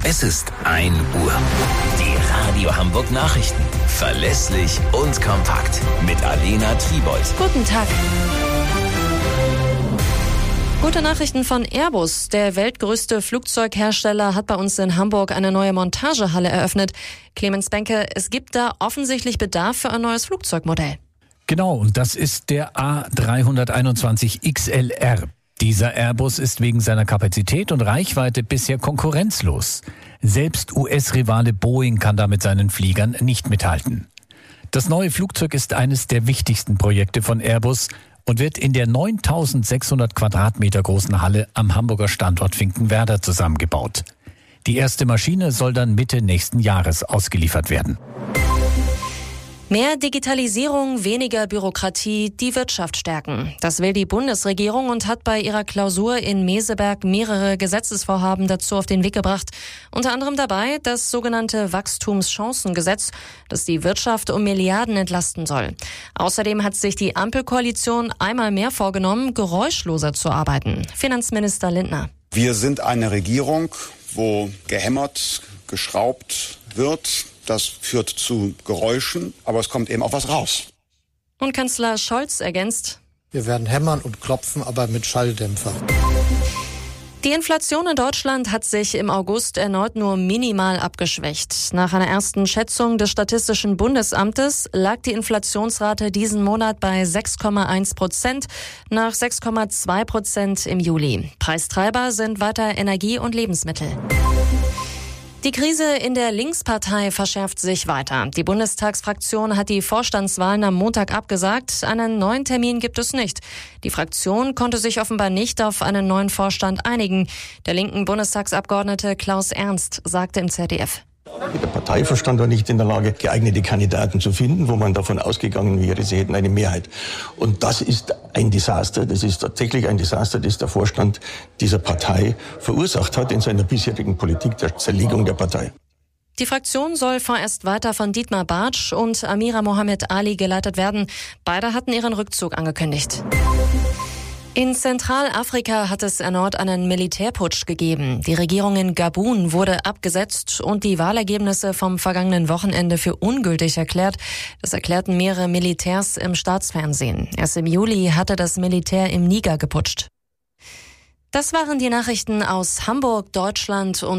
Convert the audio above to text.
Es ist 1 Uhr. Die Radio Hamburg Nachrichten. Verlässlich und kompakt. Mit Alena Tribold. Guten Tag. Gute Nachrichten von Airbus. Der weltgrößte Flugzeughersteller hat bei uns in Hamburg eine neue Montagehalle eröffnet. Clemens Benke, es gibt da offensichtlich Bedarf für ein neues Flugzeugmodell. Genau, und das ist der A321 XLR. Dieser Airbus ist wegen seiner Kapazität und Reichweite bisher konkurrenzlos. Selbst US-Rivale Boeing kann da mit seinen Fliegern nicht mithalten. Das neue Flugzeug ist eines der wichtigsten Projekte von Airbus und wird in der 9.600 Quadratmeter großen Halle am Hamburger Standort Finkenwerder zusammengebaut. Die erste Maschine soll dann Mitte nächsten Jahres ausgeliefert werden. Mehr Digitalisierung, weniger Bürokratie, die Wirtschaft stärken. Das will die Bundesregierung und hat bei ihrer Klausur in Meseberg mehrere Gesetzesvorhaben dazu auf den Weg gebracht. Unter anderem dabei das sogenannte Wachstumschancengesetz, das die Wirtschaft um Milliarden entlasten soll. Außerdem hat sich die Ampelkoalition einmal mehr vorgenommen, geräuschloser zu arbeiten. Finanzminister Lindner. Wir sind eine Regierung, wo gehämmert, geschraubt wird. Das führt zu Geräuschen, aber es kommt eben auch was raus. Und Kanzler Scholz ergänzt: Wir werden hämmern und klopfen, aber mit Schalldämpfer. Die Inflation in Deutschland hat sich im August erneut nur minimal abgeschwächt. Nach einer ersten Schätzung des Statistischen Bundesamtes lag die Inflationsrate diesen Monat bei 6,1%, nach 6,2% im Juli. Preistreiber sind weiter Energie und Lebensmittel. Die Krise in der Linkspartei verschärft sich weiter. Die Bundestagsfraktion hat die Vorstandswahlen am Montag abgesagt. Einen neuen Termin gibt es nicht. Die Fraktion konnte sich offenbar nicht auf einen neuen Vorstand einigen. Der linken Bundestagsabgeordnete Klaus Ernst sagte im ZDF: Der Parteivorstand war nicht in der Lage, geeignete Kandidaten zu finden, wo man davon ausgegangen wäre, sie hätten eine Mehrheit. Und das ist ein Desaster. Das ist tatsächlich ein Desaster, das der Vorstand dieser Partei verursacht hat in seiner bisherigen Politik der Zerlegung der Partei. Die Fraktion soll vorerst weiter von Dietmar Bartsch und Amira Mohamed Ali geleitet werden. Beide hatten ihren Rückzug angekündigt. In Zentralafrika hat es erneut einen Militärputsch gegeben. Die Regierung in Gabun wurde abgesetzt und die Wahlergebnisse vom vergangenen Wochenende für ungültig erklärt. Das erklärten mehrere Militärs im Staatsfernsehen. Erst im Juli hatte das Militär im Niger geputscht. Das waren die Nachrichten aus Hamburg, Deutschland und